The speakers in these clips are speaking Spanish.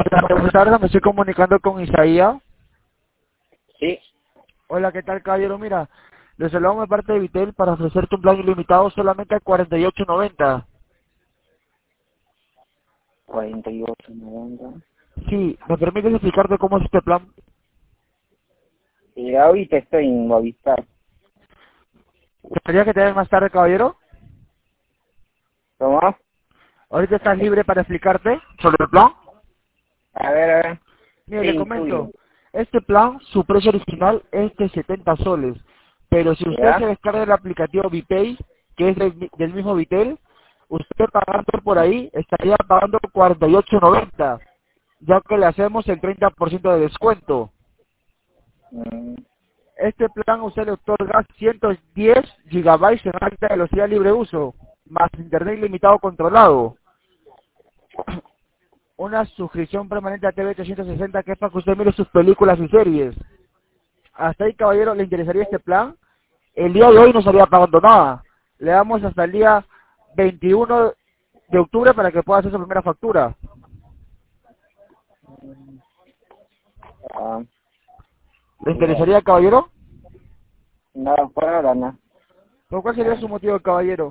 Buenas tardes, me estoy comunicando con Isaías. Sí, Hola, ¿qué tal, caballero? Mira, les hablamos de parte de Vitel para ofrecerte un plan ilimitado solamente a 48.90. 48.90. Sí, ¿me permites explicarte cómo es este plan? Y ahorita estoy en Movistar. ¿Gustaría que te den más tarde, caballero? ¿Cómo? ¿Ahorita estás libre para explicarte sobre el plan? A ver, Mire, ¿qué le incluye? comento. Este plan, su precio original es de 70 soles. Pero si usted se ¿Ya? descarga el aplicativo VPay, que es del mismo Vitel, usted pagando por ahí estaría pagando 48.90, ya que le hacemos el 30% de descuento. Mm, Este plan usted le otorga 110 gigabytes en alta velocidad libre uso, más internet ilimitado controlado. Una suscripción permanente a TV 360 que es para que usted mire sus películas y series. Hasta ahí, caballero, ¿le interesaría este plan? El día de hoy no estaría pagando nada. Le damos hasta el día 21 de octubre para que pueda hacer su primera factura. ah, ¿Le ya. interesaría, caballero? Nada, por ahora no. ¿Por cuál sería su motivo, caballero?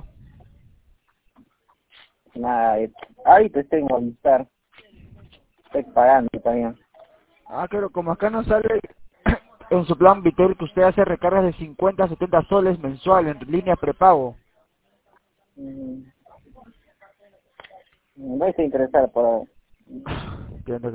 Nada, ahorita estoy en Movistar. Estoy pagando también. Ah, claro, como acá no sale en su plan Vitel que usted hace recargas de 50 a 70 soles mensual en línea prepago. Mm, no estoy interesado por ahora. Entiendo.